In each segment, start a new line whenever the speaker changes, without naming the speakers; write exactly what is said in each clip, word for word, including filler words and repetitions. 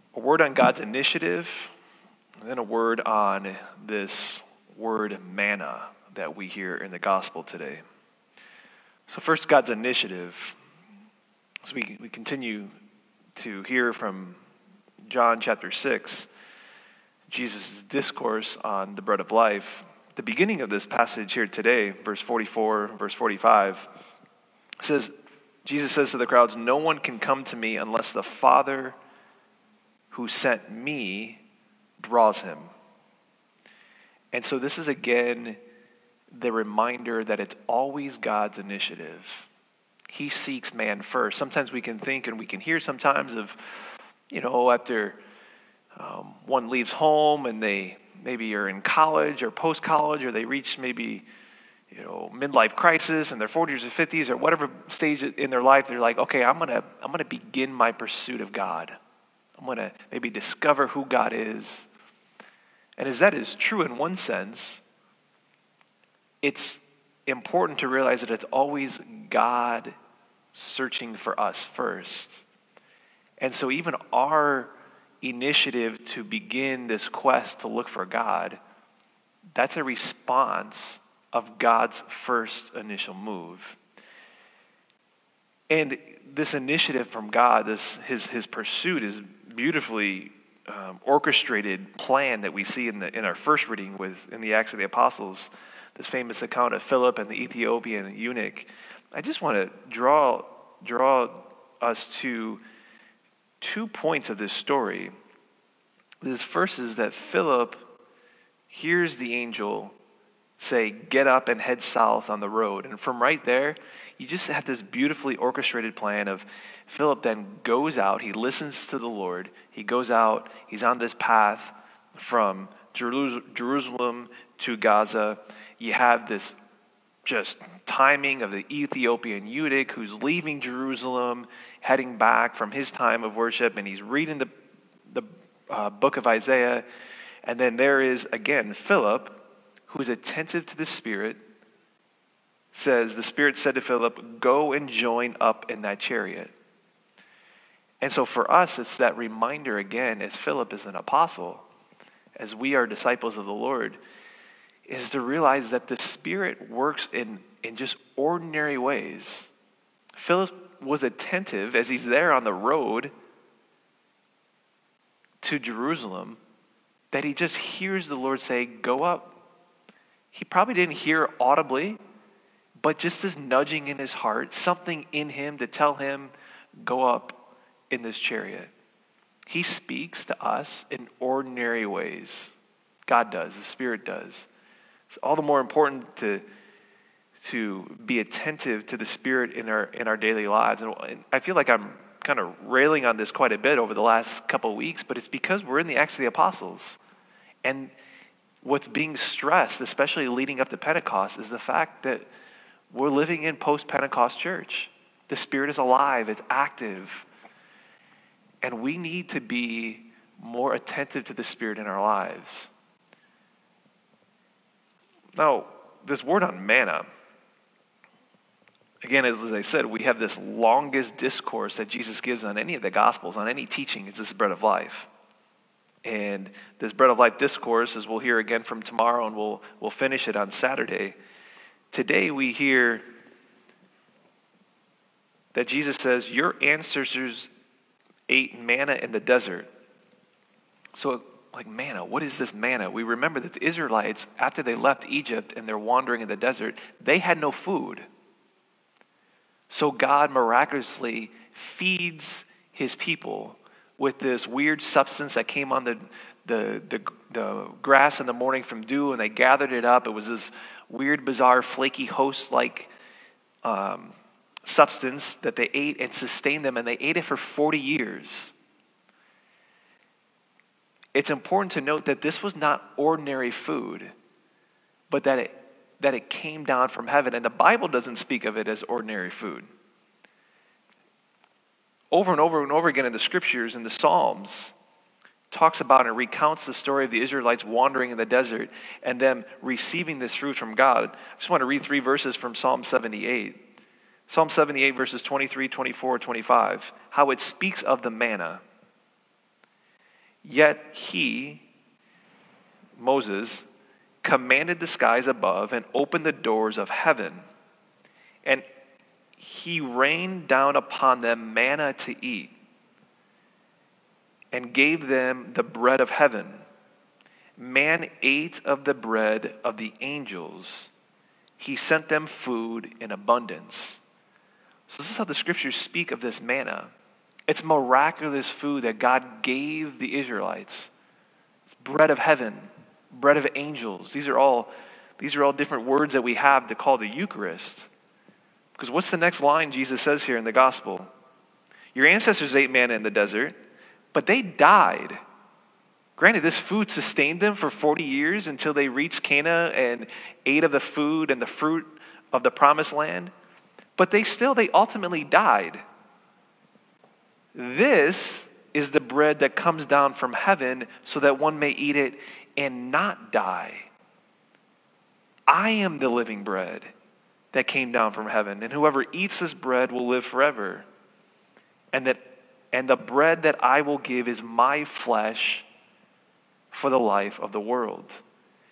a word on God's initiative, and then a word on this word manna that we hear in the gospel today. So first, God's initiative. So we, we continue to hear from John chapter six, Jesus' discourse on the bread of life. The beginning of this passage here today, verse forty-four, verse forty-five, says, Jesus says to the crowds, "No one can come to me unless the Father who sent me draws him." And so this is again the reminder that it's always God's initiative. He seeks man first. Sometimes we can think and we can hear sometimes of, you know, after um, one leaves home and they maybe are in college or post-college, or they reach maybe, you know, midlife crisis in their forties or fifties or whatever stage in their life, they're like, okay, I'm gonna I'm gonna begin my pursuit of God. I'm gonna maybe discover who God is. And as that is true in one sense, it's important to realize that it's always God searching for us first. And so even our initiative to begin this quest to look for God, that's a response of God's first initial move. And this initiative from God, this his his pursuit is beautifully um, orchestrated plan that we see in the in our first reading with in the Acts of the Apostles, this famous account of Philip and the Ethiopian eunuch. I just want to draw draw us to two points of this story. This first is that Philip hears the angel say, "Get up and head south on the road." And from right there, you just have this beautifully orchestrated plan of Philip then goes out, he listens to the Lord, he goes out, he's on this path from Jerusalem to Gaza. You have this just timing of the Ethiopian eunuch who's leaving Jerusalem, heading back from his time of worship, and he's reading the, the uh, book of Isaiah. And then there is, again, Philip, who's attentive to the Spirit, says, the Spirit said to Philip, "Go and join up in that chariot." And so for us, it's that reminder again, as Philip is an apostle, as we are disciples of the Lord, is to realize that the Spirit works in, in just ordinary ways. Philip was attentive as he's there on the road to Jerusalem, that he just hears the Lord say, "Go up." He probably didn't hear audibly, but just this nudging in his heart, something in him to tell him, go up in this chariot. He speaks to us in ordinary ways. God does, the Spirit does. It's all the more important to, to be attentive to the Spirit in our in our daily lives. And I feel like I'm kind of railing on this quite a bit over the last couple of weeks, but it's because we're in the Acts of the Apostles. And what's being stressed, especially leading up to Pentecost, is the fact that we're living in post-Pentecost church. The Spirit is alive, it's active. And we need to be more attentive to the Spirit in our lives. Now, this word on manna, again, as I said, we have this longest discourse that Jesus gives on any of the Gospels, on any teaching, is this bread of life. And this bread of life discourse, as we'll hear again from tomorrow, and we'll we'll finish it on Saturday. Today we hear that Jesus says, "Your ancestors ate manna in the desert." So, like manna, what is this manna? We remember that the Israelites, after they left Egypt and they're wandering in the desert, they had no food. So God miraculously feeds his people with this weird substance that came on the, the, the, the grass in the morning from dew, and they gathered it up. It was this weird, bizarre, flaky host-like um, substance that they ate and sustained them, and they ate it for forty years. It's important to note that this was not ordinary food, but that it that it came down from heaven. And the Bible doesn't speak of it as ordinary food. Over and over and over again in the scriptures, in the Psalms, talks about and recounts the story of the Israelites wandering in the desert and them receiving this fruit from God. I just want to read three verses from Psalm seventy-eight. Psalm seventy-eight, verses twenty-three, twenty-four, twenty-five, how it speaks of the manna. Yet he, Moses, commanded the skies above and opened the doors of heaven. And he rained down upon them manna to eat and gave them the bread of heaven. Man ate of the bread of the angels. He sent them food in abundance. So this is how the scriptures speak of this manna. It's miraculous food that God gave the Israelites. It's bread of heaven, bread of angels. These are all, these are all different words that we have to call the Eucharist. Because what's the next line Jesus says here in the gospel? Your ancestors ate manna in the desert, but they died. Granted, this food sustained them for forty years until they reached Canaan and ate of the food and the fruit of the promised land. But they still, they ultimately died. This is the bread that comes down from heaven so that one may eat it and not die. I am the living bread that came down from heaven, and whoever eats this bread will live forever. And that and the bread that I will give is my flesh for the life of the world.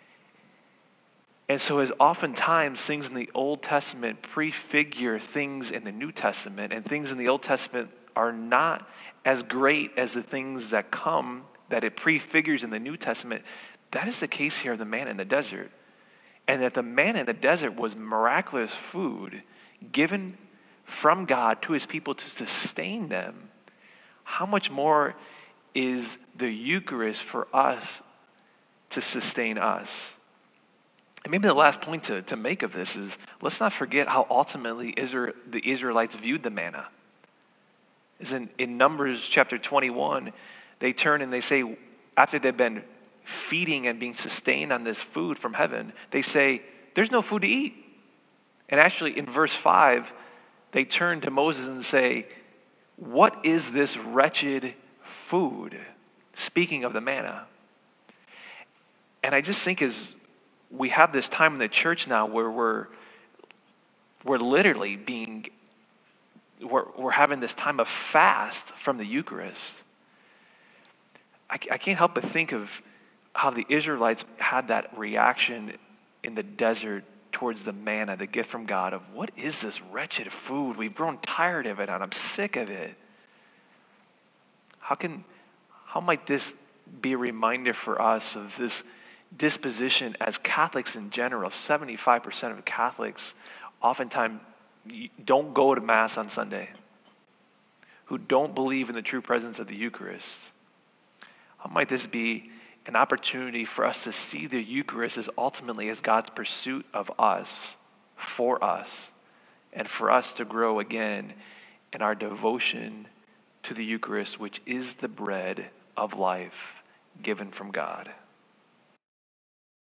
And so as oftentimes things in the Old Testament prefigure things in the New Testament, and things in the Old Testament are not as great as the things that come that it prefigures in the New Testament, that is the case here of the manna in the desert. And that the manna in the desert was miraculous food given from God to his people to sustain them. How much more is the Eucharist for us to sustain us? And maybe the last point to, to make of this is, let's not forget how ultimately Israel, the Israelites viewed the manna. Is in, in Numbers chapter twenty-one, they turn and they say, after they've been feeding and being sustained on this food from heaven, they say, there's no food to eat. And actually in verse five, they turn to Moses and say, what is this wretched food? Speaking of the manna. And I just think as we have this time in the church now where we're we're literally being we're, we're having this time of fast from the Eucharist. I, I can't help but think of how the Israelites had that reaction in the desert towards the manna, the gift from God, of what is this wretched food? We've grown tired of it and I'm sick of it. How can, how might this be a reminder for us of this disposition as Catholics in general? seventy-five percent of Catholics oftentimes don't go to Mass on Sunday, who don't believe in the true presence of the Eucharist. How might this be an opportunity for us to see the Eucharist as ultimately as God's pursuit of us, for us, and for us to grow again in our devotion to the Eucharist, which is the bread of life given from God.